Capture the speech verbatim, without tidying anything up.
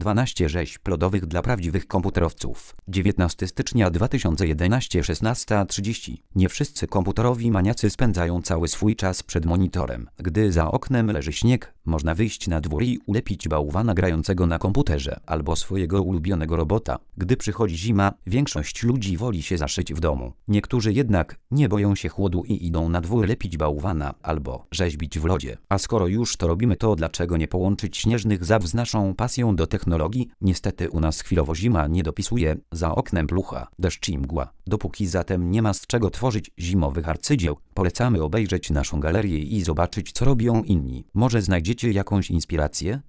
dwanaście rzeźb lodowych dla prawdziwych komputerowców. dziewiętnastego stycznia dwa tysiące jedenastego, szesnasta trzydzieści. Nie wszyscy komputerowi maniacy spędzają cały swój czas przed monitorem. Gdy za oknem leży śnieg, można wyjść na dwór i ulepić bałwana grającego na komputerze albo swojego ulubionego robota. Gdy przychodzi zima, większość ludzi woli się zaszyć w domu. Niektórzy jednak nie boją się chłodu i idą na dwór lepić bałwana albo rzeźbić w lodzie. A skoro już to robimy, to dlaczego nie połączyć śnieżnych zabaw z naszą pasją do technologii? Niestety u nas chwilowo zima nie dopisuje, za oknem plucha, deszcz i mgła. Dopóki zatem nie ma z czego tworzyć zimowych arcydzieł, polecamy obejrzeć naszą galerię i zobaczyć, co robią inni. Może znajdziecie jakąś inspirację?